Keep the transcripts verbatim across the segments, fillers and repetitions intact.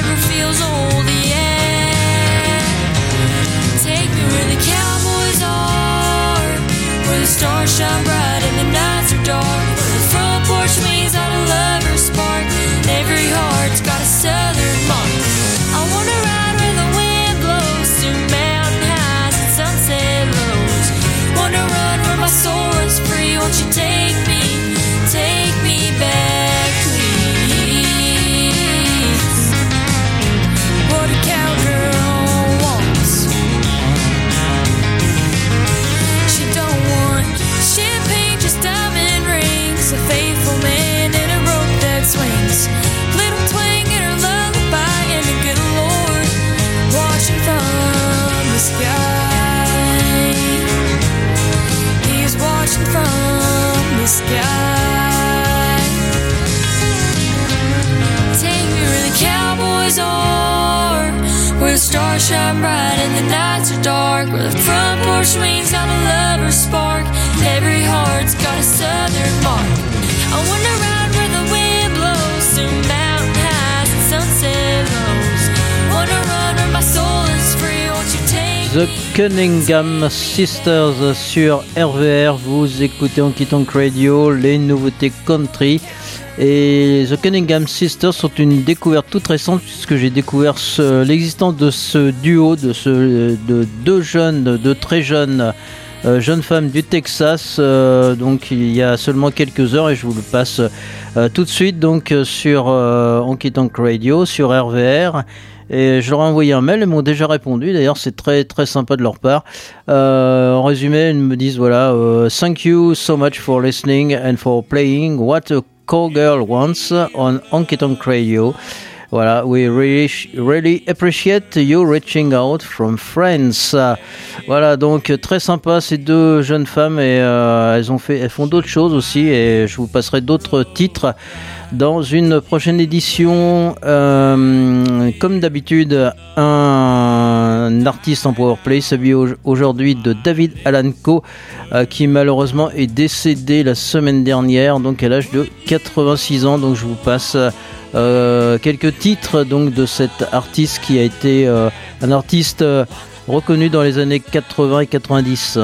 sugar feels old, yeah. Take me where the cowboys are, where the stars shine bright and the nights are dark, where the front porch swings out a lover's spark, and every heart's got a southern mark. I wanna ride where the wind blows through mountain highs and sunset lows. Wanna run where my soul runs free. Won't you take me, take me back, please? What a cowgirl wants. She don't want champagne, just diamond rings, a faithful man and a rope that swings, little twang in her lullaby, and the good Lord watching from the sky. He is watching from the sky. Take me where the cowboys are, where the stars shine bright and the nights are dark, where the front porch swings out a lover's spark, and every heart's got a southern mark. I wanna ride where the wind blows through mountain highs and sunset lows. Wanna run where my soul is free. Won't you take The Cunningham Sisters sur R V R. Vous écoutez Honky Tonk Radio, les nouveautés country. Et The Cunningham Sisters sont une découverte toute récente, puisque j'ai découvert ce, l'existence de ce duo, de, ce, de deux jeunes, de très jeunes euh, jeunes femmes du Texas, euh, donc il y a seulement quelques heures, et je vous le passe euh, tout de suite donc sur euh, Honky Tonk Radio, sur R V R. Et je leur ai envoyé un mail, ils m'ont déjà répondu. D'ailleurs, c'est très très sympa de leur part. Euh, en résumé, ils me disent voilà, uh, thank you so much for listening and for playing What a Cowgirl Wants on Honky Tonk Radio. Voilà, we really, really appreciate you reaching out from France. Voilà, donc très sympa ces deux jeunes femmes, et euh, elles ont fait, elles font d'autres choses aussi, et je vous passerai d'autres titres dans une prochaine édition. Euh, comme d'habitude, un artiste en powerplay, celui aujourd'hui de David Alan Coe, euh, qui malheureusement est décédé la semaine dernière, donc à l'âge de quatre-vingt-six ans. Donc je vous passe Euh, quelques titres donc de cet artiste qui a été euh, un artiste euh, reconnu dans les années quatre-vingts et quatre-vingt-dix.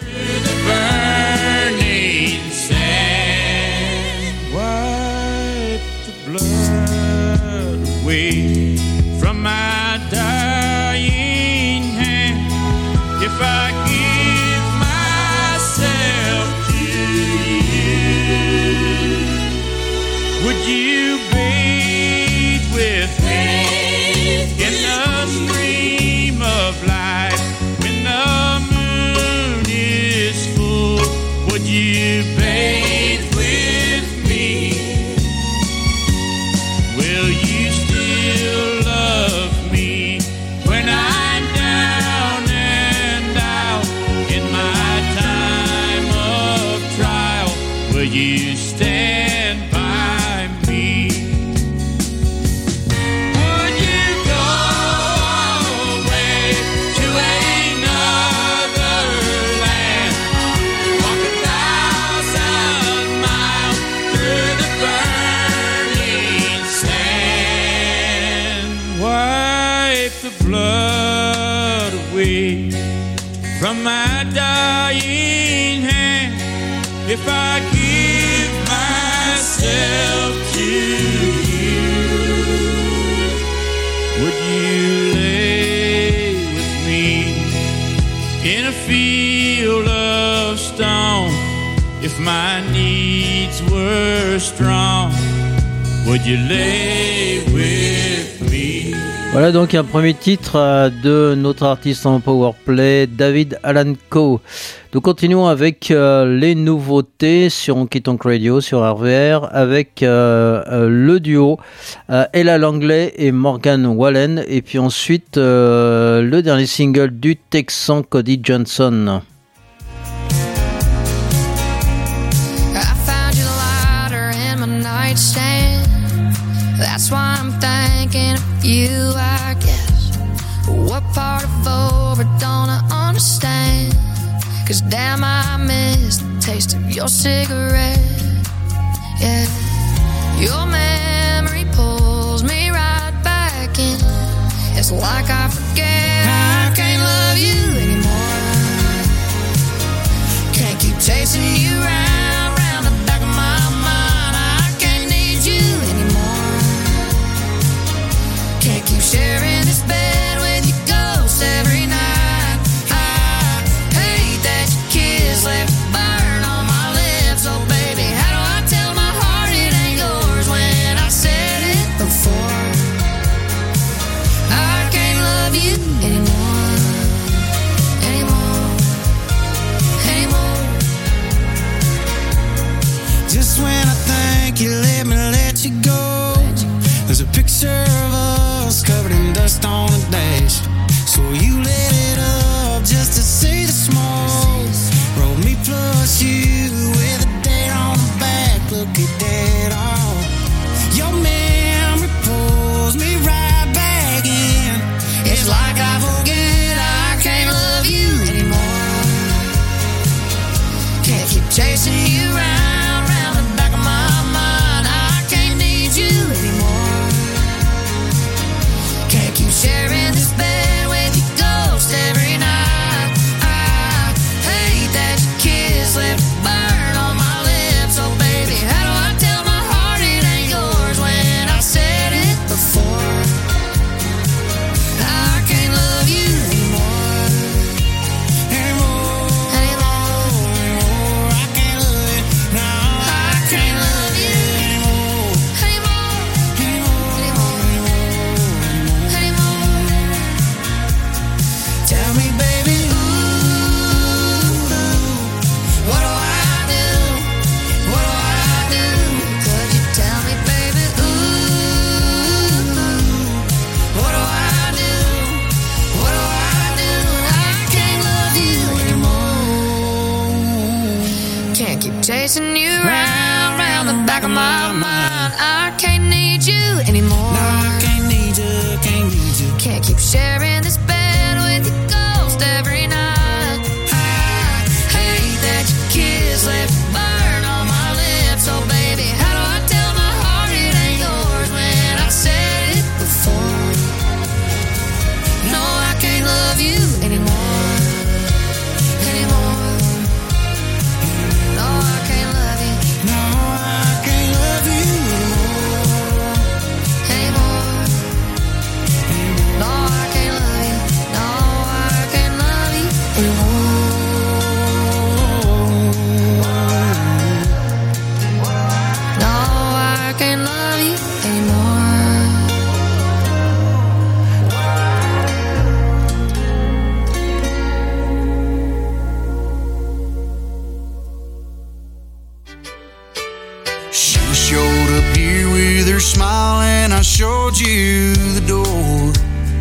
From my dying hand, if I give myself to you, would you lay with me in a field of stone? If my needs were strong, would you lay with me? Voilà donc un premier titre de notre artiste en powerplay, David Alan Coe. Nous continuons avec euh, les nouveautés sur Honky Tonk Radio, sur R V R, avec euh, euh, le duo euh, Ella Langley et Morgan Wallen, et puis ensuite euh, le dernier single du Texan Cody Johnson. That's why I'm thinking of you, I guess. What part of over don't I understand? Cause damn, I miss the taste of your cigarette. Yeah, your memory pulls me right back in. Can't keep sharing this bed with your ghost every night. I hate that your kiss left a burn on my lips. Oh baby, how do I tell my heart it ain't yours when I said it before? I can't love you anymore, anymore, anymore. Just when I think you let me let you go, there's a picture of us covered in dust on the dash. So you lit it up just to see the smoke. Roll me plus you with a date on the back. Look at that all. Your memory pulls me right back in. It's like I forget I can't love you anymore. Can't keep chasing you round, round the back of my mind. I can't need you anymore. Can't keep sharing this bed with your ghost every night. I hate that your kiss left a burn on my lips. Oh baby, how do I tell my heart it ain't yours when I said it before? I can't love you anymore, anymore, anymore, anymore. I can't love you, no, I can't love you anymore, anymore, anymore, anymore, anymore. Tell me, baby, ooh, what do I do? What do I do? Could you tell me, baby, ooh, what do I do? What do I do? I can't love you anymore. Can't keep chasing you round, round the back of my mind. I can't need you anymore. No, I can't need you, can't need you. Can't keep sharing this bed with your ghost every night. I hate that your kiss left a burn on my lips. Oh baby, how do I tell my heart it ain't yours when I said it before? No, I can't love you anymore, anymore. No, I can't love you. No, I can't love you anymore, anymore. No, I can't love you. No, I can't love you anymore. No, I can't love you anymore. She showed up here with her smile and I showed you the door.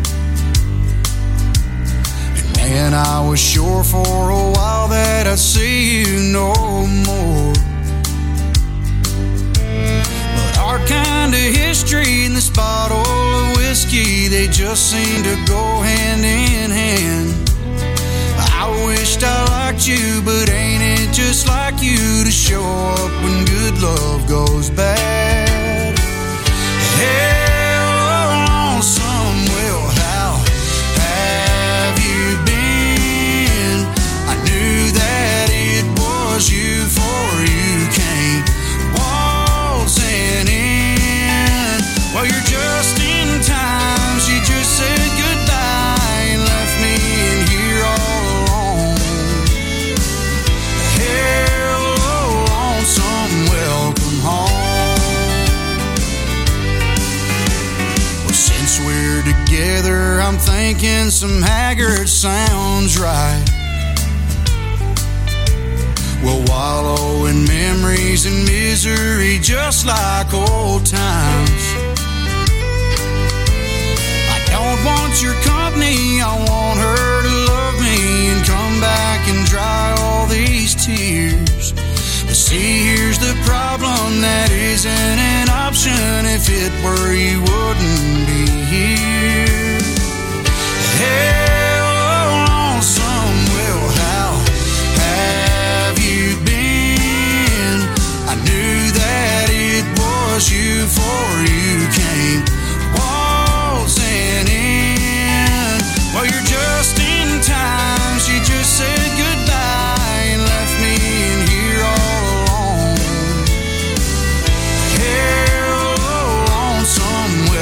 And man, I was sure for a while that I'd see you no more. But our kind of history and this bottle of whiskey, they just seem to go hand in hand. I wished I liked you, but ain't it just like you to show up when good love goes bad? Hello, lonesome, well, how have you been? I knew that it was you, for you came waltzing in. Well, you're just in time, she just said goodbye and left me in here all alone. Hello, lonesome, welcome home. Well, since we're together, I'm thinking some Haggard sounds right. We'll wallow in memories and misery just like old times. I don't want your company, I want her to love me and come back and dry all these tears. But see, here's the problem, that isn't an option. If it were, you wouldn't be here. Hello, lonesome, well, how have you been? I knew that it was you, for you came waltzing in. Well, you're just in time, she just said goodbye and left me in here all alone. Hello, lonesome, well,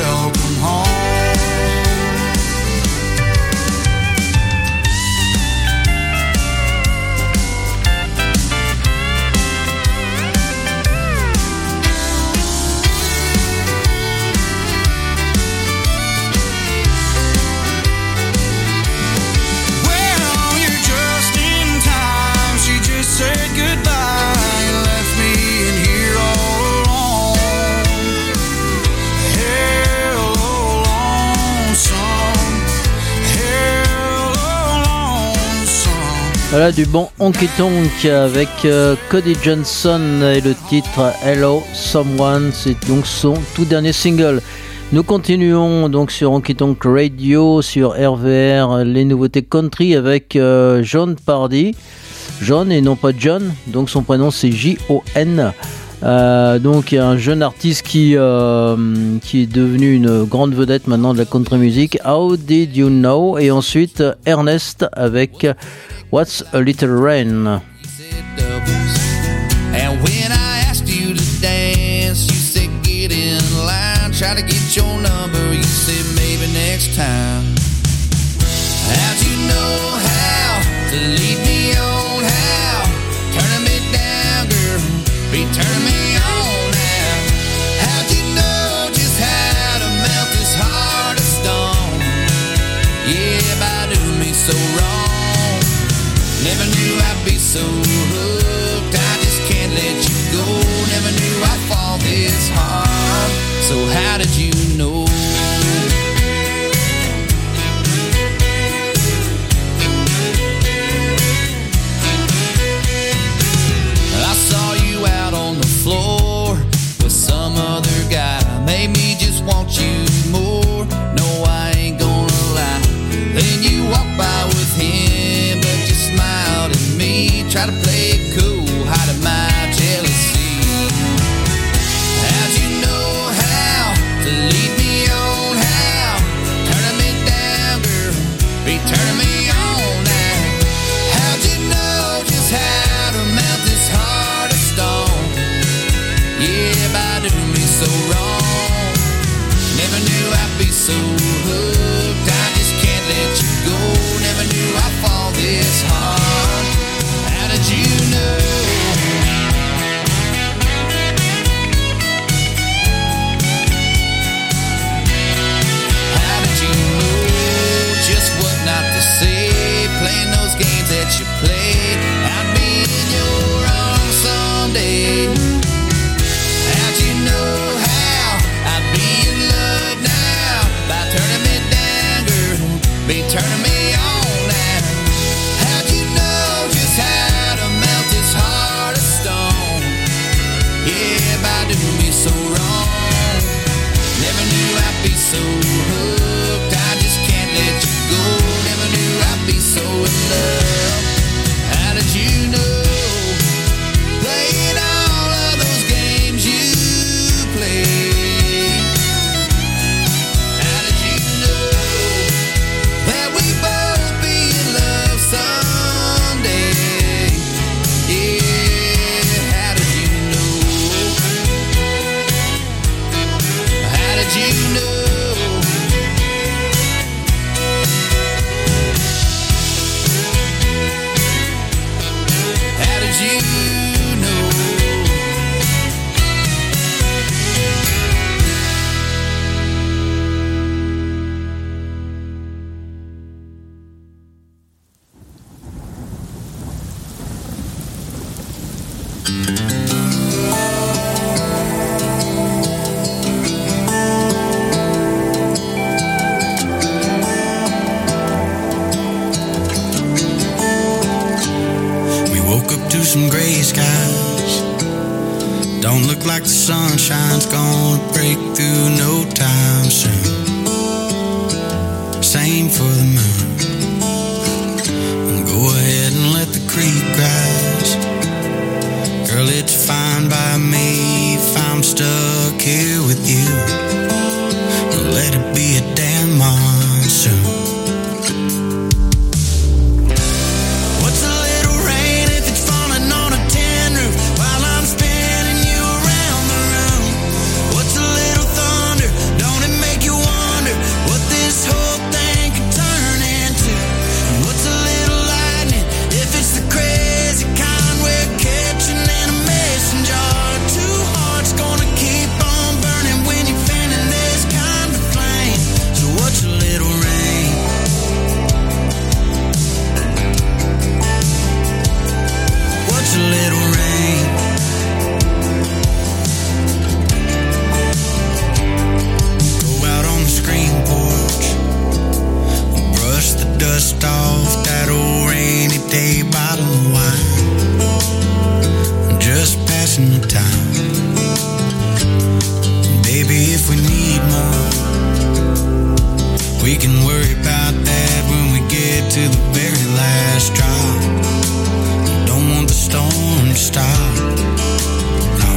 Voilà du bon honky tonk avec euh, Cody Johnson et le titre Hello Someone, c'est donc son tout dernier single. Nous continuons donc sur Honky Tonk Radio, sur R V R, les nouveautés country avec euh, Jon Pardi. Jon et non pas John, donc son prénom c'est J O N. Euh, donc un jeune artiste qui, euh, qui est devenu une grande vedette maintenant de la country music. How Did You Know? Et ensuite Ernest avec What's a Little Rain. And when I asked you to dance, you said get in line. Try to get your number, you said maybe next time. How'd you know how to lead me on? How turning me down, girl, be turning me on now. How'd you know just how to melt this heart of stone? Yeah, by doing me so wrong. Never knew I'd be so hooked, I just can't let you go. Never knew I'd fall this hard, so how did you know? I saw you out on the floor with some other guy, made me just want you more. No, I ain't gonna lie. Then you walked by with him, but you smiled at me, try to play it cool, hiding my jealousy. How'd you know how to lead me on? How turning me down, girl, be turning me on now. How'd you know just how to melt this heart of stone? Yeah, by doing me so wrong. Never knew I'd be so hooked, I just can't let you go. Never knew I'd fall this hard. How did you know? How did you know just what not to say? Playing those games that you play, I'd be in your arms someday. How'd you know how I'd be in love now? By turning me down, girl, be turning me on now. How'd you know just how to melt this heart of stone? Yeah, by doing me so wrong. Never knew I'd be so hooked, I just can't let you go. Never knew I'd be so in love. How did you know? Playing all of those games you play. How did you know that we both be in love someday? Yeah, how did you know? How did you know? How did you know? We woke up to some gray skies. Don't look like the sunshine's gonna break through no time soon. Same for the moon. Go ahead and let the creek rise. Girl, it's fine by me if I'm stuck here with you. Let it be a damn monsoon. What's a little rain if it's falling on a tin roof while I'm spinning you around the room? What's a little thunder? Don't it make you We can worry about that when we get to the very last drop. Don't want the storm to stop. No.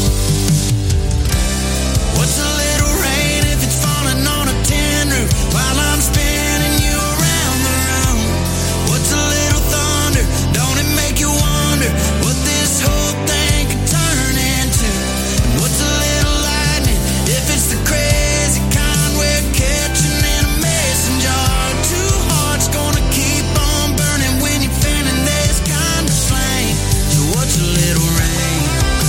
What's a little rain if it's falling on a tin roof while I'm spinning you around the room? What's a little thunder? Don't it make you wonder what this whole thing could turn into? And what's a little lightning if it's the crazy kind we're catching in a mason jar? Two hearts gonna keep on burning when you're fanning this kind of flame. So what's a little rain?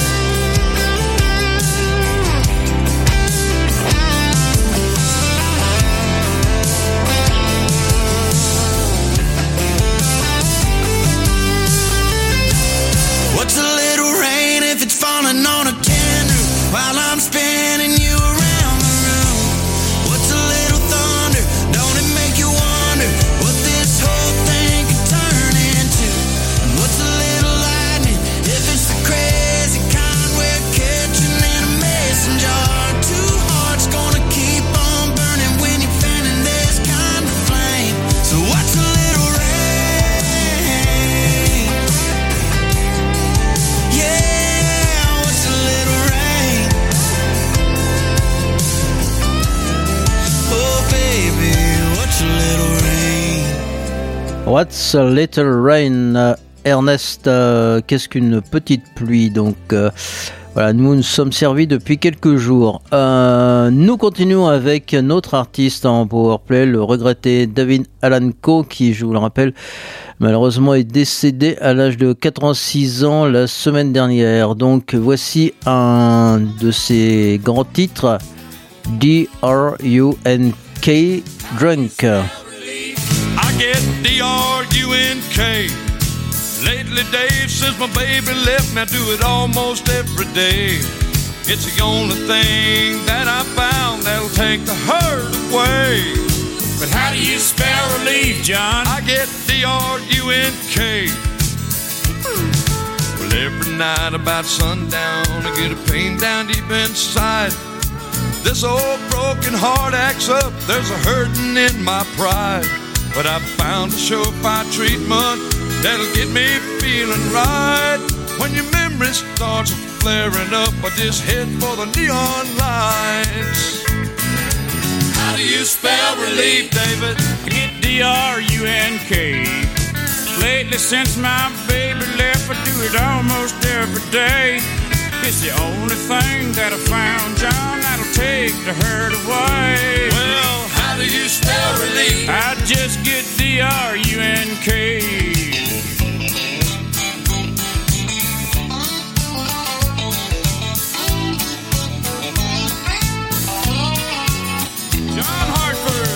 What's a little rain if it's falling on a tin roof while I'm spinning you around the room? What's a little thunder? Don't it make you wonder what this whole thing could turn into? And what's a little lightning if it's the crazy kind we're catching in a mason jar? Two hearts gonna keep on burning when you're fanning this kind of flame. So what's a little rain? Yeah, what's a little rain? Oh baby, what's a little rain? What's a Little Rain, euh, Ernest, euh, qu'est-ce qu'une petite pluie? Donc euh, voilà, nous nous sommes servis depuis quelques jours. Euh, nous continuons avec notre artiste en powerplay, le regretté David Allan Coe, qui, je vous le rappelle, malheureusement est décédé à l'âge de quatre-vingt-six ans la semaine dernière. Donc voici un de ses grands titres, D R U N K, Drunk. I get D R U N K. Lately, Dave, since my baby left me, I do it almost every day. It's the only thing that I found that'll take the hurt away. But how do you spell relief, John? I get D R U N K. Well, every night about sundown, I get a pain down deep inside. This old broken heart acts up, there's a hurting in my pride. But I've found a surefire treatment that'll get me feeling right. When your memory starts flaring up, I just head for the neon lights. How do you spell relief, David? Get D R U N K. Lately, since my baby left, I do it almost every day. It's the only thing that I found, John, that'll take the hurt away. Well, how do you spell relief? I just get D R U N K. John Hartford.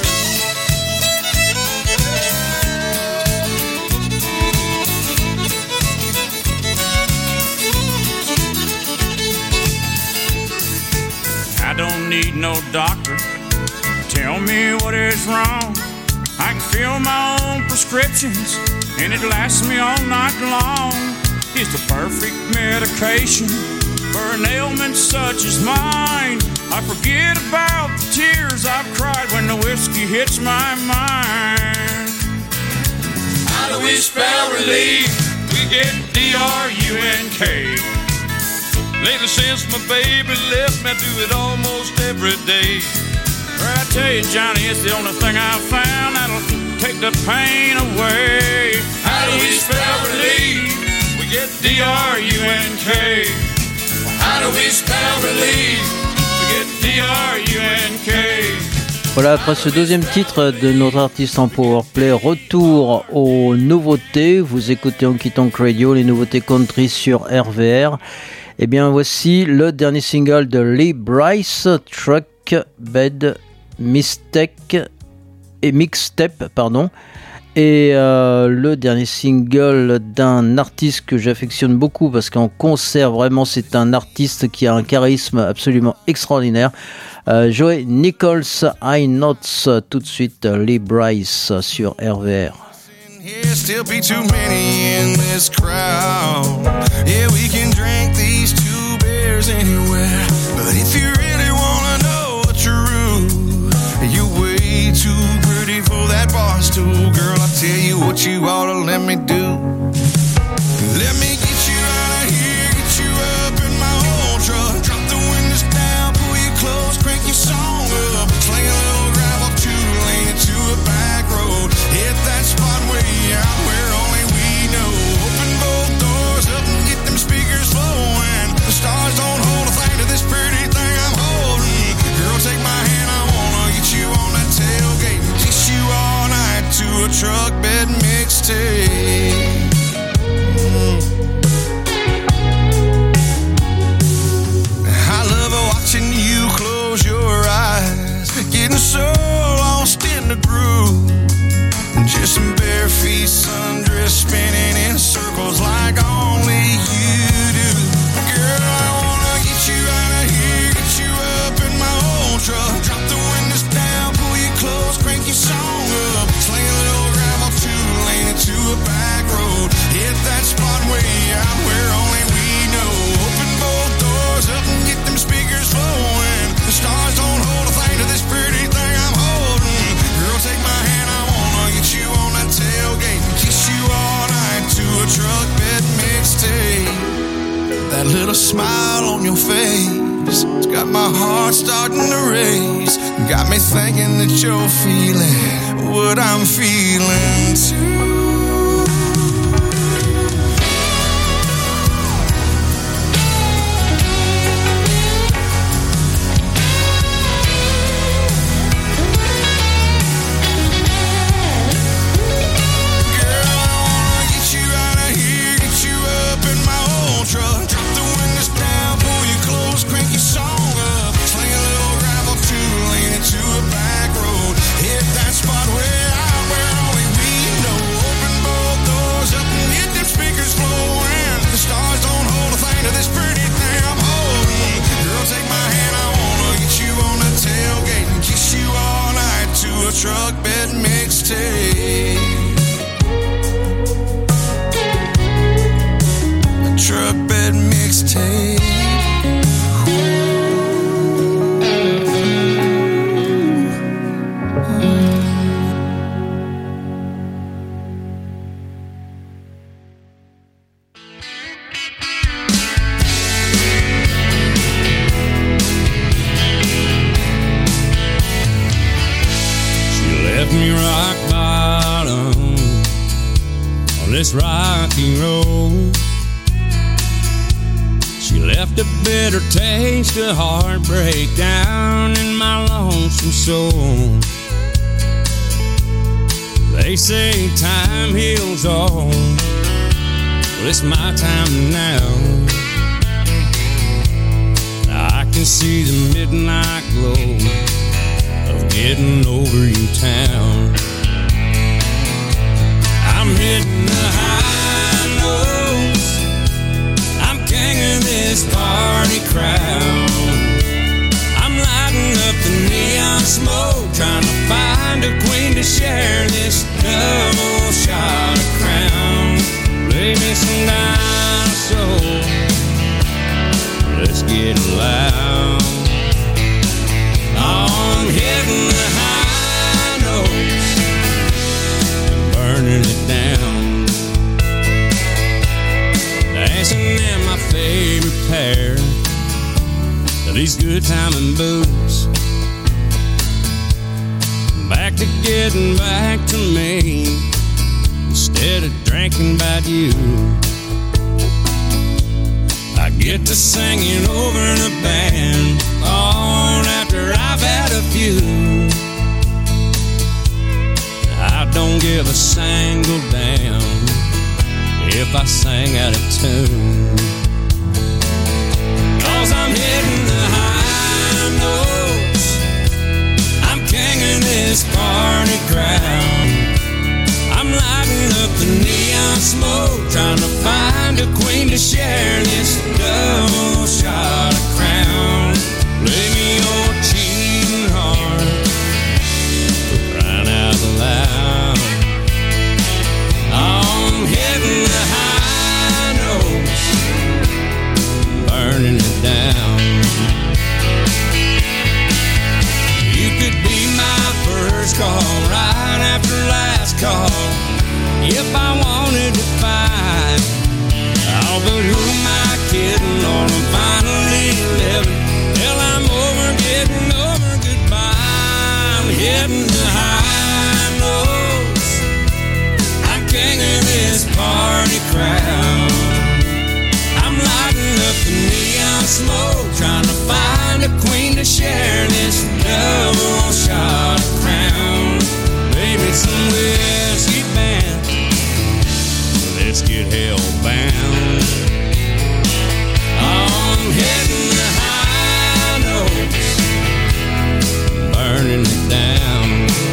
I don't need no doctor. Tell me what is wrong. I can fill my own prescriptions, and it lasts me all night long. It's the perfect medication for an ailment such as mine. I forget about the tears I've cried when the whiskey hits my mind. How do we spell relief? We get D R U N K. Lately, since my baby left me, I do it almost every day. I tell you, Johnny, it's the only thing I've found that'll take the pain away. How do we spell relief? We get D R U N K. How do we spell relief? We get D R U N K. Voilà, après ce deuxième titre de notre artiste en powerplay, retour aux nouveautés. Vous écoutez Honky Tonk Radio, les nouveautés country sur R V R. Et bien voici le dernier single de Lee Brice, Truck Bed Mistake et Mixtape, pardon. Et euh, le dernier single d'un artiste que j'affectionne beaucoup parce qu'en concert, vraiment, c'est un artiste qui a un charisme absolument extraordinaire. Euh, Joey Nichols, I Notes, tout de suite Lee Brice sur R V R. Here still be too many in this crowd. Yeah, we can drink these two beers anywhere. But if you really wanna know the truth, you're way too you ought to let me do. Let me get you out of here, get you up in my old truck. Drop the windows down, pull you close, crank your song up. Sling a little gravel too, lane into a back road. Hit that spot way out where only we know. Open both doors up and get them speakers flowing. The stars don't hold a thing to this pretty thing I'm holding. Girl, take my hand, I wanna get you on that tailgate and kiss you all night to a truck bed mixtape. Mm. I love watching you close your eyes, getting so lost in the groove. Just some bare feet, sundress, spinning in circles like only you do. Girl, I wanna get you out of here, get you up in my old truck. Drop the windows down, pull you close, crank your song up. Sling a little gravel too, lane into a back road. Hit that spot way out where only we know. Open both doors up and get them speakers flowing. The stars don't hold a thing to this pretty thing I'm holding. Girl, take my hand, I wanna get you on that tailgate and kiss you all night to a truck bed mixtape. That little smile on your face, it's got my heart starting to race. Got me thinking that you're feeling what I'm feeling too. Truck bed mixtape. A truck bed mixtape. This rocky road, she left a bitter taste of heartbreak down in my lonesome soul. They say time heals all, well, it's my time now. I can see the midnight glow of getting over you town. I'm hitting the high notes, I'm king of this party crowd. I'm lighting up the neon smoke, trying to find a queen to share this double shot of crown. Play me some dinosaur, let's get loud. I'm hitting the high notes, burning it down. Dancing in my favorite pair of these good timing boots. Back to getting back to me instead of drinking about you. I get to singing over the band on after I've had a few. I don't give a single damn if I sing out of tune, 'cause I'm hitting the high notes, I'm king of this party crowd. I'm lighting up the neon smoke, trying to find a queen to share this double shot of crown. Play me your cheating heart, crying out loud. I'm hitting the high notes, burning it down. You could be my first call, right after last call. if I wanted to find. Oh, but who am I kidding? Lord, I'm finally living. Hell, I'm over getting over goodbye. I'm heading to high notes. I'm king of this party crowd. I'm lighting up the neon smoke, trying to find a queen to share this double shot of crown. Maybe some whiskey band. Let's get hell bound. I'm heading to high notes, burning it down.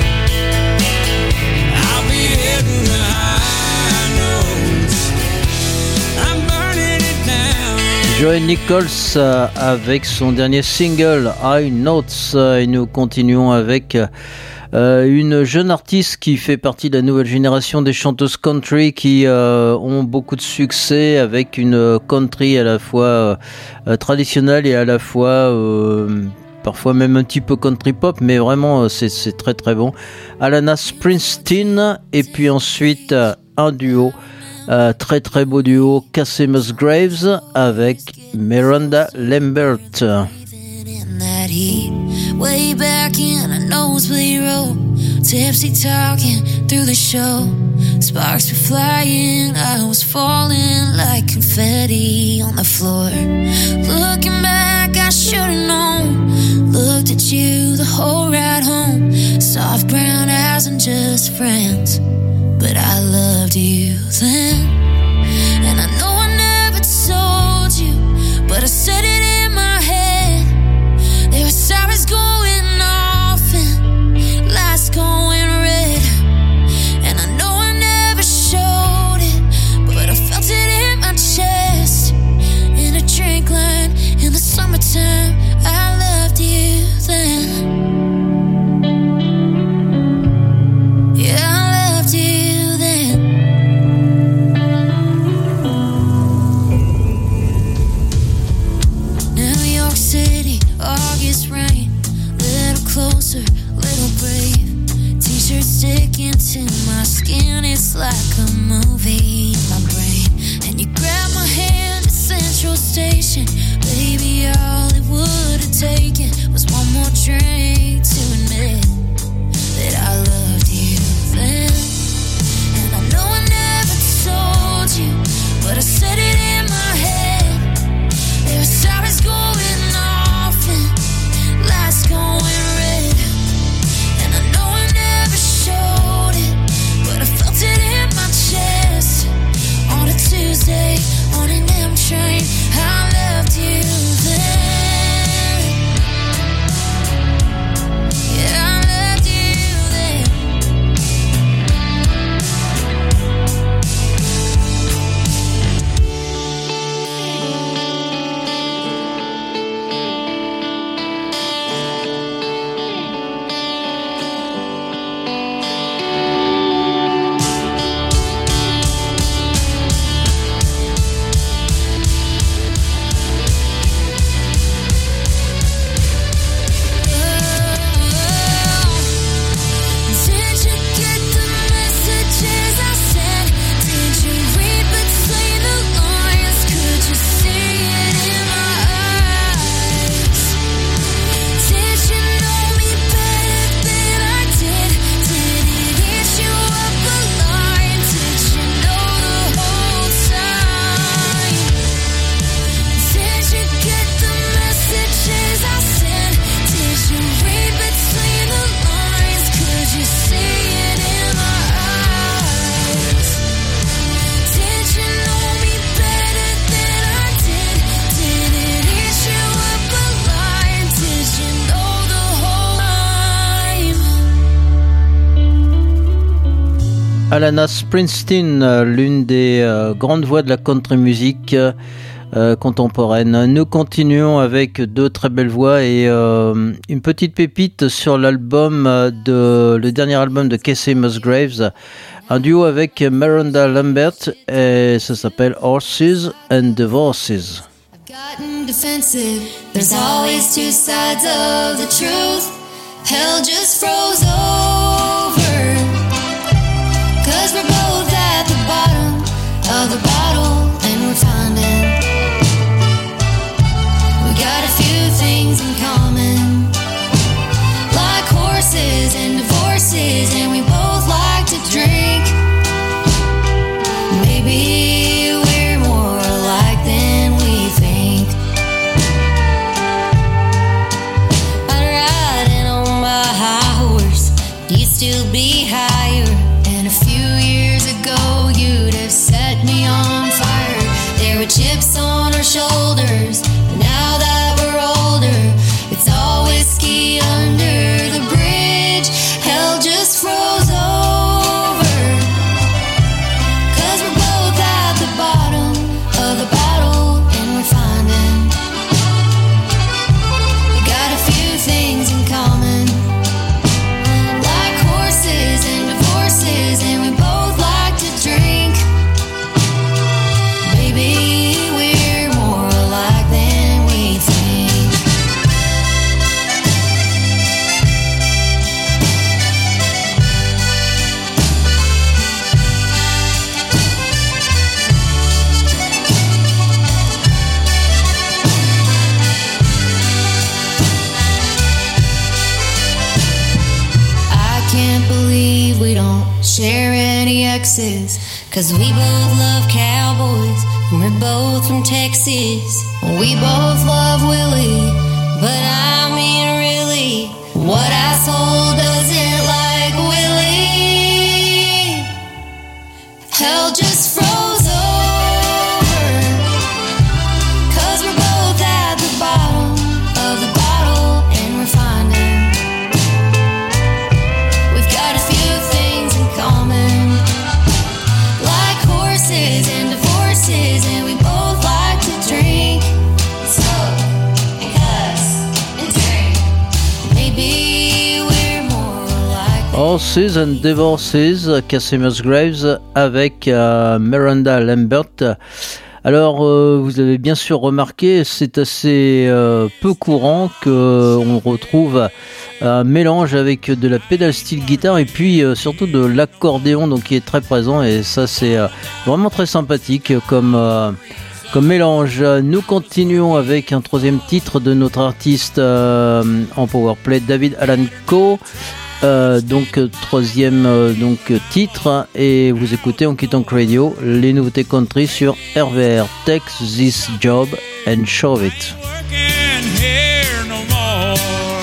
I'll be heading to high notes, I'm burning it down. Joey Nichols euh, avec son dernier single High Notes, et nous continuons avec Euh, une jeune artiste qui fait partie de la nouvelle génération des chanteuses country qui euh, ont beaucoup de succès avec une country à la fois euh, traditionnelle et à la fois euh, parfois même un petit peu country pop, mais vraiment c'est, c'est très très bon. Alana Springsteen, et puis ensuite un duo, euh, très très beau duo, Casey Musgraves avec Miranda Lambert. That heat, way back in a nosebleed row, tipsy talking through the show. Sparks were flying, I was falling like confetti on the floor. Looking back, I should've known. Looked at you the whole ride home. Soft brown eyes and just friends, but I loved you then. And I know I never told you, but I said it in my head. There were sirens going off and lights going red. And I know I never showed it, but I felt it in my chest. In a drink line in the summertime, I loved you then. Yeah, I loved you then. New York City, August rain, little closer, little brave. T-shirt sticking to my skin, it's like a movie in my brain. And you grabbed my hand at Central Station, baby, all it would have taken was one more drink to admit that I loved you then. And I know I never told you, but I said it in my head. There were sirens going off and lights going red. And I know I never showed it, but I felt it in my chest. On a Tuesday, on an M train, I loved you then. Yeah, I loved you then. Did you get the messages I sent? Did you read between the lines? Could you see it in my eyes? Did you know me better than I did? Did it eat you up alive? Did you know the whole time? Did you get the messages I sent? Did you read between the lines? Could you see it in my eyes? Did you know me better than I did? Did it eat you up alive? Did you know the whole time? Alana Springsteen, euh, l'une des euh, grandes voix de la country music euh, contemporaine. Nous continuons avec deux très belles voix et euh, une petite pépite sur l'album de le dernier album de Casey Musgraves, un duo avec Miranda Lambert, et ça s'appelle Horses and Divorces. Gotten defensive. There's always two sides of the truth. Hell just froze over. Cause we're both out. you'd still be higher. And a few years ago, you'd have set me on fire. There were chips on our shoulders, but now that we're older, it's all whiskey under the bridge. Hell just froze over, 'cause we're both at the bottom of the battle, and we're finding we got a few things in common, like horses and divorces, and we both like to drink. Maybe we're more alike than we think. I can't believe we don't share any exes, 'cause we both love cowboys and we're both from Texas. We both love Willie, but I mean really, what asshole doesn't like Willie? Hell just froze over, 'cause we're both at the bottom of the bottle, and we're finding we've got a few things in common, like horses and divorces, and we both like to drink. Smoke and cuss and drink. Maybe we're more like Horses and Divorces, Casey Musgraves avec euh, Miranda Lambert. Alors, euh, vous avez bien sûr remarqué, c'est assez euh, peu courant qu'on retrouve un mélange avec de la pédale style guitare et puis euh, surtout de l'accordéon, donc qui est très présent, et ça c'est euh, vraiment très sympathique comme, euh, comme mélange. Nous continuons avec un troisième titre de notre artiste euh, en powerplay, David Alan Coe. Euh, donc troisième euh, donc titre, et vous écoutez en quittant Radio les nouveautés country sur R V R. Take this job and show it. Working here no more.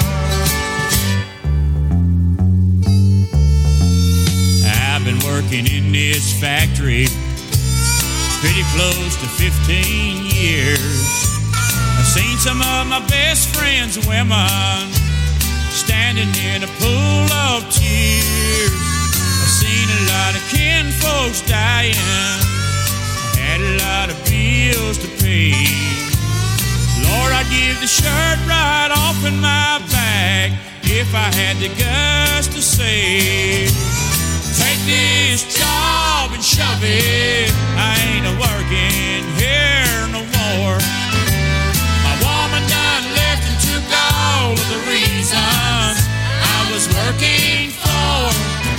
I've been working in this factory pretty close to fifteen years. I've seen some of my best friends' women standing in a pool of tears. I've seen a lot of kin folks dying, had a lot of bills to pay. Lord, I'd give the shirt right off in my back if I had the guts to say, take this job and shove it, I ain't a working here no more. My woman done left and took all of the reasons I was working for.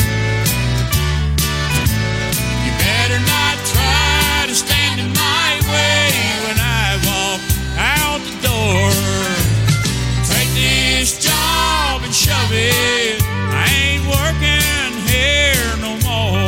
You better not try to stand in my way when I walk out the door. Take this job and shove it, I ain't working here no more.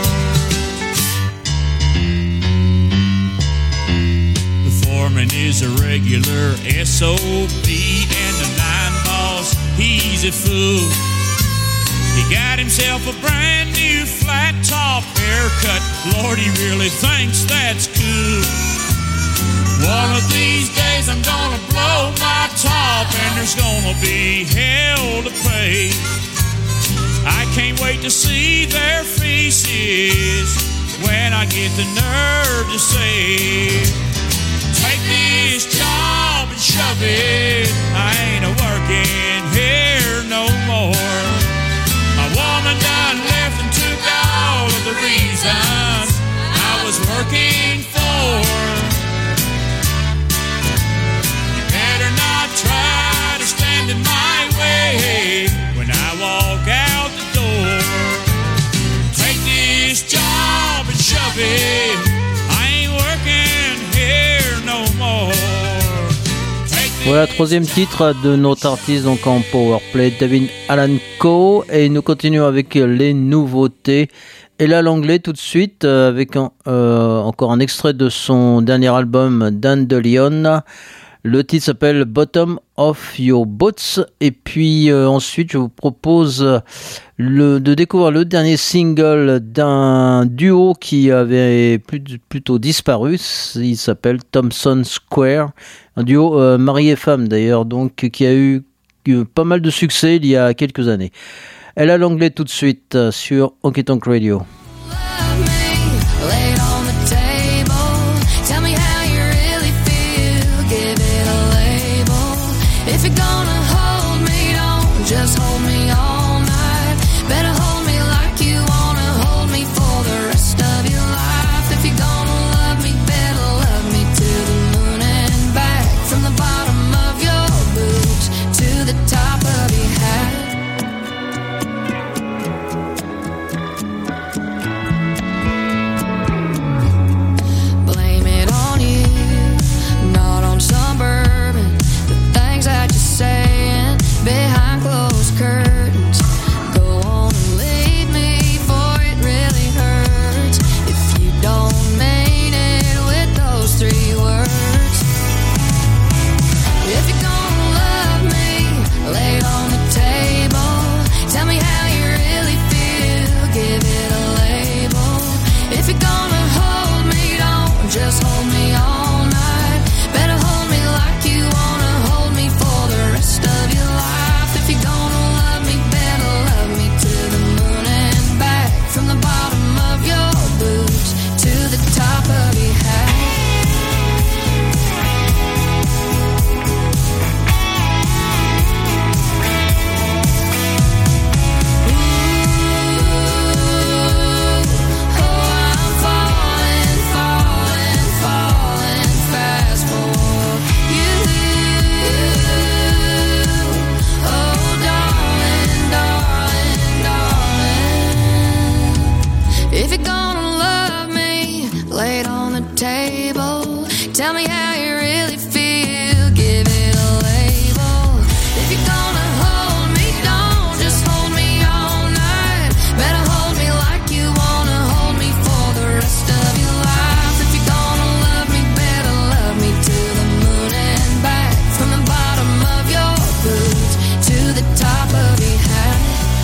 The foreman is a regular S O B, and the line boss, he's a fool. He got himself a brand new flat top haircut. Lord, he really thinks that's cool. One of these days I'm gonna blow my top, and there's gonna be hell to pay. I can't wait to see their faces when I get the nerve to say, take this job and shove it, I ain't a working here no more. My woman done left and took all of the reasons I was working for. You better not try to stand in my way when I walk out the door. Take this job and shove it, I ain't working here no more. Voilà, troisième titre de notre artiste donc en powerplay, David Alan Coe, et nous continuons avec les nouveautés. Et là, l'anglais tout de suite avec un, euh, encore un extrait de son dernier album, Dan DeLeon. Le titre s'appelle Bottom of Your Boots. Et puis euh, ensuite, je vous propose le, de découvrir le dernier single d'un duo qui avait plus, plutôt disparu. Il s'appelle Thompson Square. Un duo euh, mari et femme d'ailleurs, donc qui a eu, eu pas mal de succès il y a quelques années. Elle a l'anglais tout de suite euh, sur Honky Tonk Radio. If you're gonna hold me, don't just hold me all night. Better hold me like you wanna hold me for the rest of your life. If you're gonna love me, better love me to the moon and back. From the bottom of your boots to the top of your hat. Blame it on you, not on suburban. That you're saying behind closed curtains. Go on and leave me, for it really hurts if you don't mean it with those three words. If you're gonna love me, lay it on the table. Tell me how you really feel, give it a label. If you're gonna hold me, don't just hold me all night. Better hold me like you wanna hold me for the rest of your life. If you're gonna love me, better love me to the moon and back. From the bottom of your boots to the top of your hat. If you're gonna love me, lay it on the table. Tell me how you really feel, give it a label. If you're gonna hold me, don't just hold me all night. Better hold me like you wanna hold me for the rest of your life. If you're gonna love me, better love me to the moon and back. From the bottom of your boots to the top of your hat.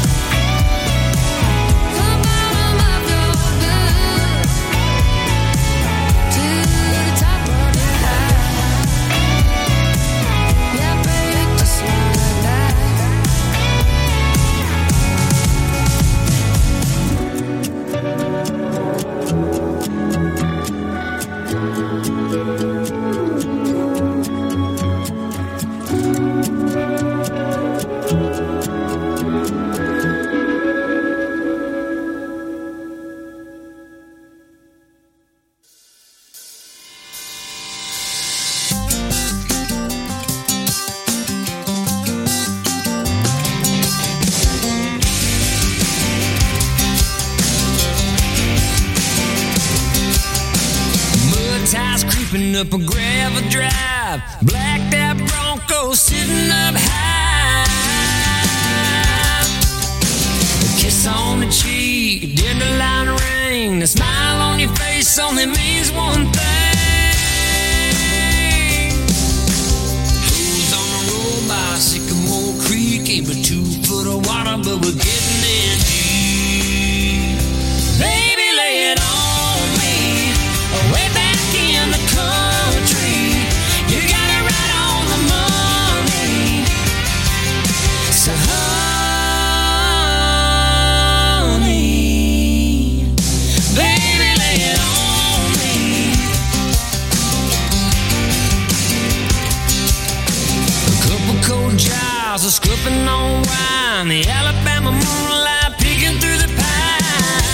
Up a gravel drive, blacked out Bronco sitting up high. A kiss on the cheek, dandelion ring, the smile on your face only means one thing. Who's on the road by Sycamore Creek? Ain't but two foot of water, but we're getting in deep. Baby, lay it on me, way back in the country. You got it right on the money. So honey, baby, lay it on me. A couple cold jars of scupping on wine, the Alabama moonlight peeking through the pines,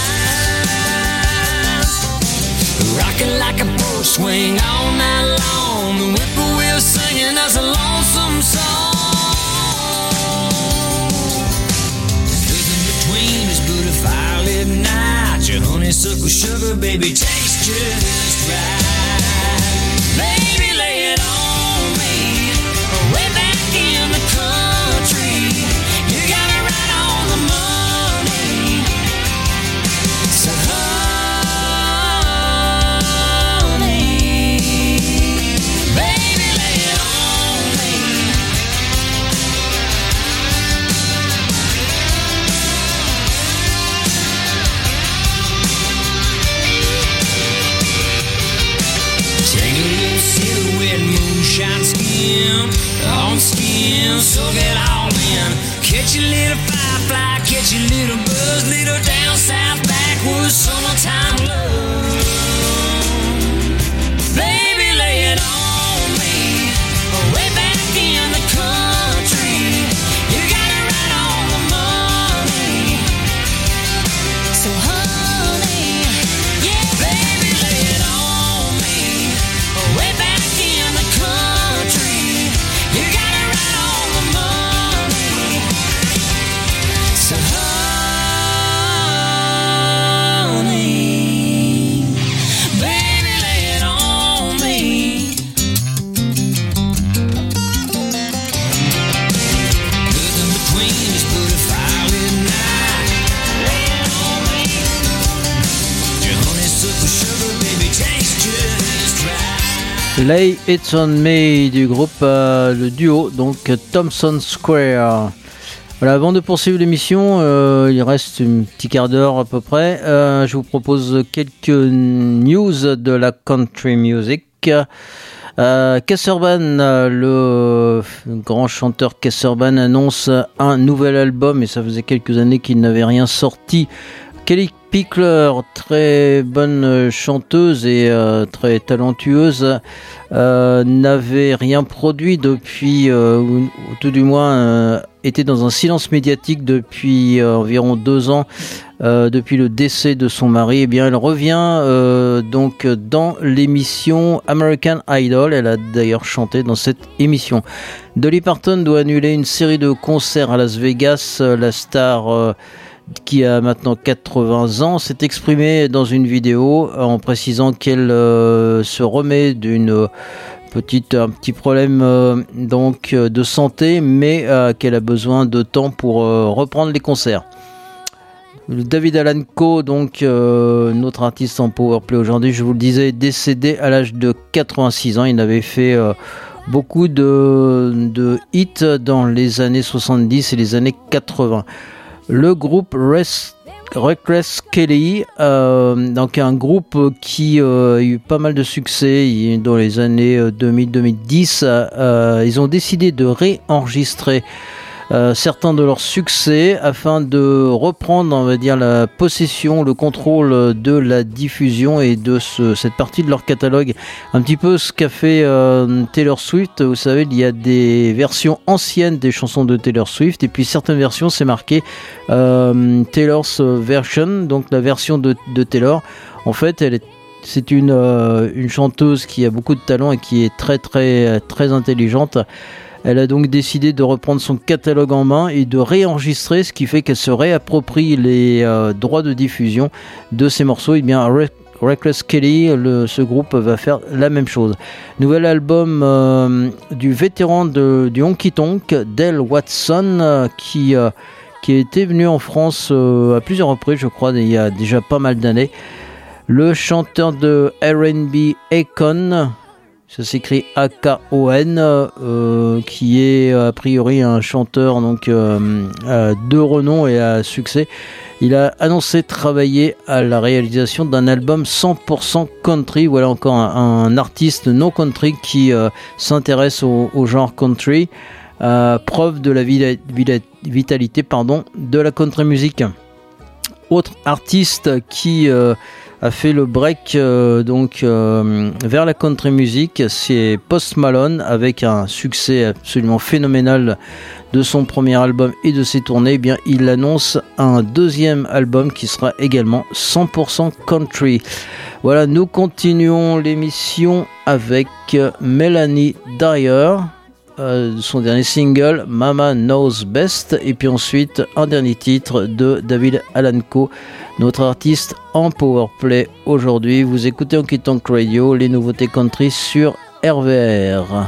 rocking like a porch swing all night long, the whippoorwill singing us a lonesome song. There's nothing between us but a firelit night. Your honeysuckle sugar, baby, tastes just right. Baby, lay it on me, way back in the country. You got it right on the money. So honey, baby, lay it on. on skin, soak it all in. Catch a little firefly, catch a little buzz, little down south backwoods summertime love. Baby, lay it on me, way back in the country. You got it right on the money. So honey, yeah, baby, lay it on me, way back in the country. You got it right on the money. So honey, baby, lay it on me. Nothing between us but a fiery night. Lay it on me. Your honeysuckle sugar, baby, tastes just right. Lay It On Me du groupe, euh, le duo, donc Thompson Square. Voilà, avant de poursuivre l'émission, euh, il reste un petit quart d'heure à peu près. Euh, je vous propose quelques news de la country music. Euh, Cass Urban, le grand chanteur Cass Urban, annonce un nouvel album et ça faisait quelques années qu'il n'avait rien sorti. Kelly Pickler, très bonne chanteuse et euh, très talentueuse, euh, n'avait rien produit depuis, euh, ou, ou tout du moins euh, était dans un silence médiatique depuis euh, environ deux ans, euh, depuis le décès de son mari. Eh bien, elle revient euh, donc dans l'émission American Idol. Elle a d'ailleurs chanté dans cette émission. Dolly Parton doit annuler une série de concerts à Las Vegas. La star euh, qui a maintenant quatre-vingts ans, s'est exprimée dans une vidéo en précisant qu'elle euh, se remet d'une petite, un petit problème euh, donc de santé, mais euh, qu'elle a besoin de temps pour euh, reprendre les concerts. David Allan Coe, donc euh, notre artiste en powerplay aujourd'hui, je vous le disais, est décédé à l'âge de quatre-vingt-six ans. Il avait fait euh, beaucoup de, de hits dans les années soixante-dix et les années quatre-vingts. Le groupe Res- Reckless Kelly, euh, donc un groupe qui euh, a eu pas mal de succès dans les années deux mille à deux mille dix, euh, ils ont décidé de réenregistrer euh, certains de leurs succès afin de reprendre, on va dire, la possession, le contrôle de la diffusion et de ce, cette partie de leur catalogue. Un petit peu ce qu'a fait euh, Taylor Swift. Vous savez, il y a des versions anciennes des chansons de Taylor Swift et puis certaines versions, c'est marqué euh, Taylor's version, donc la version de, de Taylor. En fait, elle est c'est une, euh, une chanteuse qui a beaucoup de talent et qui est très très très intelligente. Elle a donc décidé de reprendre son catalogue en main et de réenregistrer, ce qui fait qu'elle se réapproprie les euh, droits de diffusion de ces morceaux. Et bien, Reckless Kelly, le, ce groupe va faire la même chose. Nouvel album euh, du vétéran de, du honky tonk, Dale Watson, euh, qui, euh, qui était venu en France euh, à plusieurs reprises, je crois, il y a déjà pas mal d'années. Le chanteur de R and B Akon, ça s'écrit A K O N, euh, qui est a priori un chanteur donc euh, euh, de renom et à succès. Il a annoncé travailler à la réalisation d'un album cent pour cent country. Voilà encore un, un artiste non country qui euh, s'intéresse au, au genre country. Euh, preuve de la vita- vita- vitalité pardon, de la country music. Autre artiste qui euh, a fait le break euh, donc euh, vers la country music, c'est Post Malone, avec un succès absolument phénoménal de son premier album et de ses tournées. Eh bien, il annonce un deuxième album qui sera également cent pour cent country. Voilà, nous continuons l'émission avec Melanie Dyer, euh, son dernier single Mama Knows Best, et puis ensuite un dernier titre de David Allan Coe, notre artiste en powerplay aujourd'hui. Vous écoutez Honky Tonk Radio, les nouveautés country sur R V R.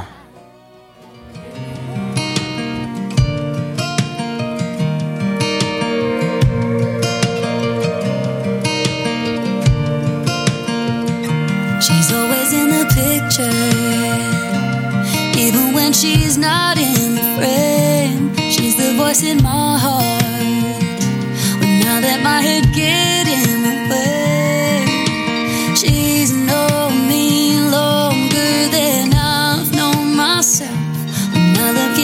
She's always in the picture, even when she's not in the frame. She's the voice in my heart, but now that my head get in the way, she's known me longer than I've known myself. When I look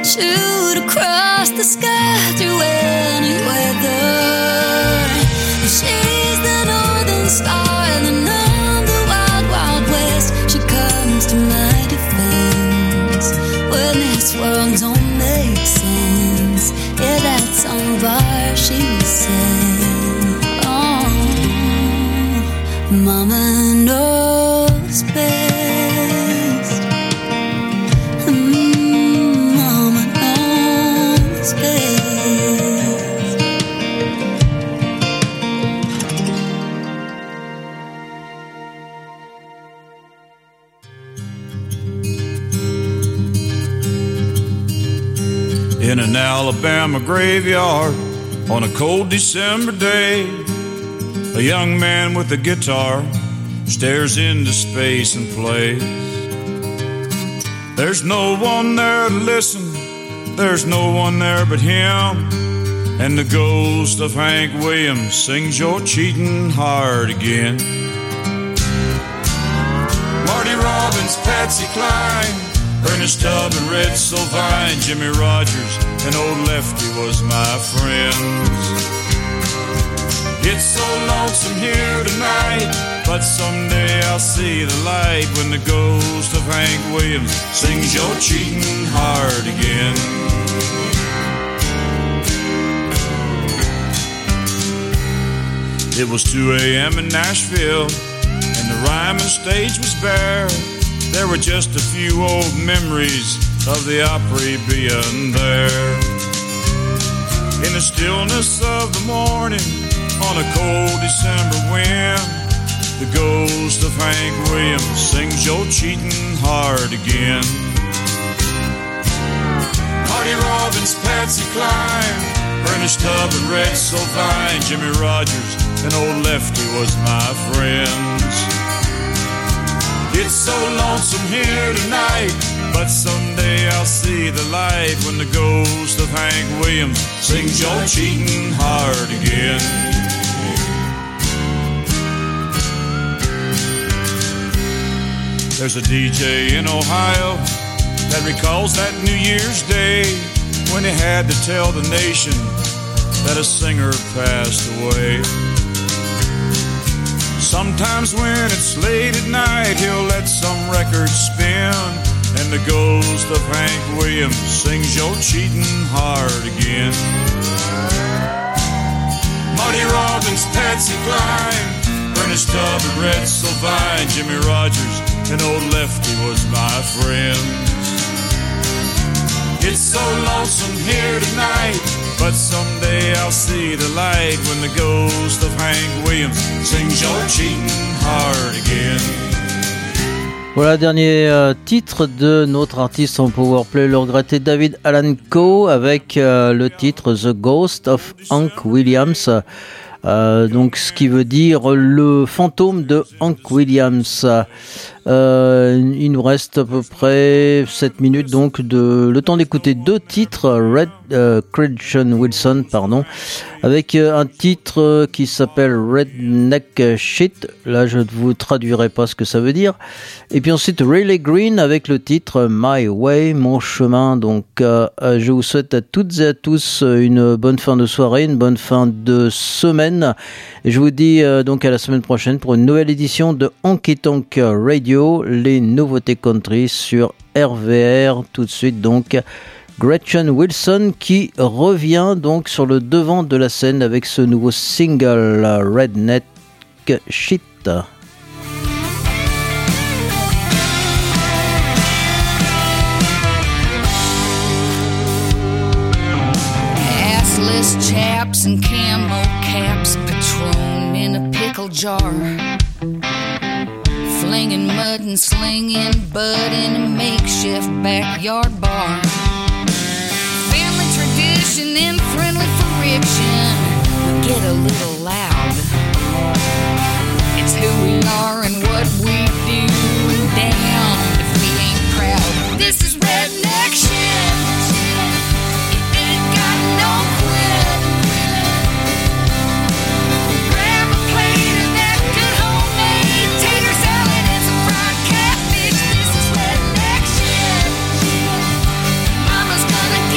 shoot across the sky through any weather. She's the northern star, and I'm the wild, wild west. She comes to my defense when this world don't make sense. Yeah, that song of ours she sang. Oh, Mama knows best. Mm, Mama knows best. In an Alabama graveyard on a cold December day, a young man with a guitar stares into space and plays. There's no one there to listen, there's no one there but him, and the ghost of Hank Williams sings "You're Cheating Hard Again." Marty Robbins, Patsy Cline, Ernest Tubb and Red Sylvine, Jimmy Rogers and Old Lefty was my friends. It's so lonesome here tonight, but someday I'll see the light when the ghost of Hank Williams sings "You're Cheating Hard Again." It was two a.m. in Nashville, and the Ryman stage was bare. There were just a few old memories of the Opry being there. In the stillness of the morning, on a cold December wind, the ghost of Hank Williams sings "You're Cheating Hard Again." Marty Robbins, Patsy Cline, Ernest Tubb and Red Sylvine, Jimmy Rogers and Old Lefty was my friends. It's so lonesome here tonight, but someday I'll see the light when the ghost of Hank Williams sings "You're Cheating Hard Again." There's a D J in Ohio that recalls that New Year's Day when he had to tell the nation that a singer passed away. Sometimes when it's late at night, he'll let some record spin, and the ghost of Hank Williams sings "You're Cheating Hard Again." Marty Robbins, Patsy Cline, Ernest Tubb and Red Sylvine, Jimmy Rogers and Old Lefty was my friends. It's so lonesome here tonight, but someday I'll see the light when the ghost of Hank Williams sings "You're Cheating Hard Again." Voilà, dernier euh, titre de notre artiste en powerplay, le regretté David Allan Coe, avec euh, le titre The Ghost of Hank Williams. Euh, donc, ce qui veut dire le fantôme de Hank Williams. Euh, il nous reste à peu près sept minutes, donc de, le temps d'écouter deux titres, Red euh, Christian Wilson, pardon, avec euh, un titre qui s'appelle Redneck Shit. Là, je ne vous traduirai pas ce que ça veut dire. Et puis ensuite, Riley Green avec le titre My Way, mon chemin. Donc, euh, je vous souhaite à toutes et à tous une bonne fin de soirée, une bonne fin de semaine. Et je vous dis euh, donc à la semaine prochaine pour une nouvelle édition de Honky Tonk Radio, les nouveautés country sur R V R. Tout de suite donc Gretchen Wilson qui revient donc sur le devant de la scène avec ce nouveau single Redneck Shit. Assless chaps and camo caps, Patron in a pickle jar, flinging mud and slinging bud in a makeshift backyard bar. Family tradition and friendly friction will get a little loud. It's who we are and what we do, damn if we ain't proud. This is redneck shit. It ain't got no quit. Grab a plate of that good homemade tater salad and some fried catfish. This is redneck shit. Mama's gonna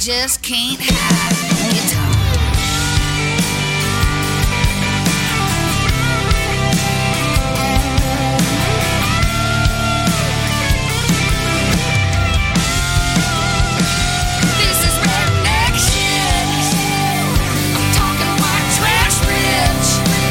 just can't hide. Guitar. This is redneck shit. I'm talking white trash rich.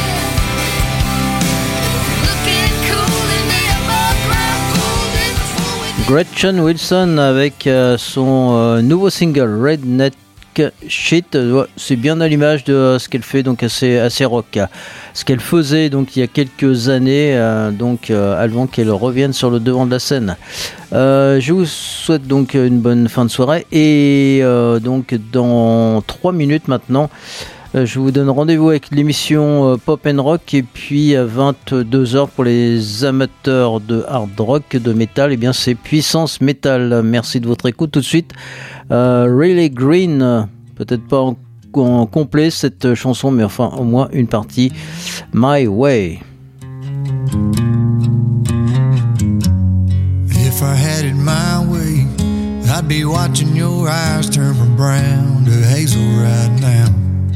Looking cool in the above ground pool before we Gretchen Wilson avec euh, son euh, nouveau single Redneck Shit. Ouais, c'est bien à l'image de euh, ce qu'elle fait, donc assez, assez rock. Ce qu'elle faisait donc il y a quelques années, euh, donc euh, avant qu'elle revienne sur le devant de la scène. Euh, je vous souhaite donc une bonne fin de soirée et euh, donc dans trois minutes maintenant. Je vous donne rendez-vous avec l'émission Pop and Rock et puis à vingt-deux heures pour les amateurs de hard rock, de métal, et bien c'est Puissance Metal. Merci de votre écoute. Tout de suite, euh, Really Green, peut-être pas en, en complet cette chanson, mais enfin au moins une partie. My Way. If I had it my way, I'd be watching your eyes turn from brown to hazel right now.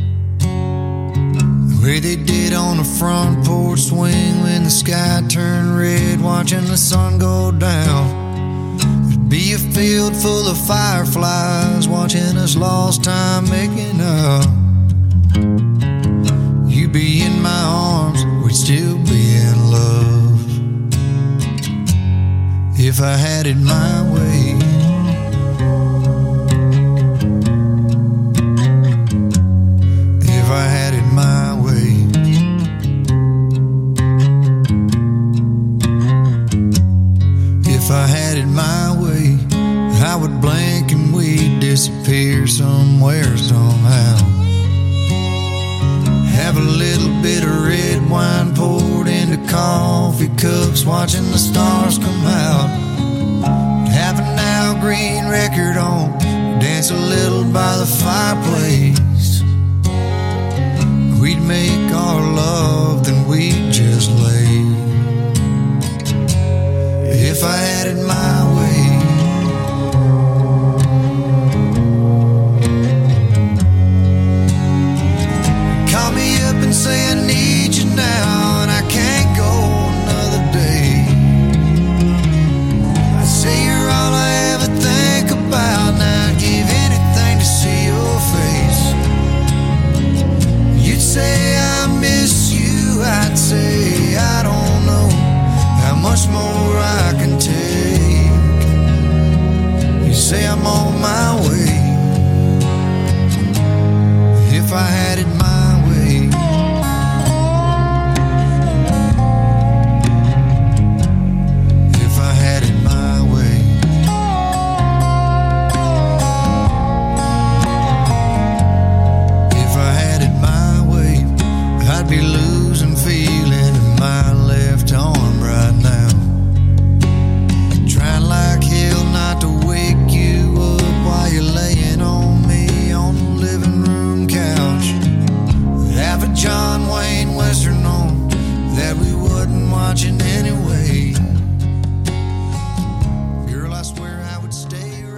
The way they did on the front porch swing when the sky turned red, watching the sun go down. There'd be a field full of fireflies watching us lost time making up. You'd be in my arms, we'd still be in love. If I had it my way. If I had it my way. If I had it my way, I would blink and we'd disappear somewhere somehow. Have a little bit of red wine poured into coffee cups, watching the stars come out. Have an Al Green record on, dance a little by the fireplace. We'd make our love, then we'd just lay. If I had it my way. Call me up and say I need you now, and I can't go another day. I say you're all I ever think about, and I'd give anything to see your face. You'd say I miss you, I'd say I don't know how much more I can take. You say I'm on my way. If I had it my way. If I had it my way. If I had it my way, I'd be losing feeling in my left arm right now. Trying like hell not to wake you up while you're laying on me on the living room couch. Have a John Wayne Western on that we wasn't watching anyway.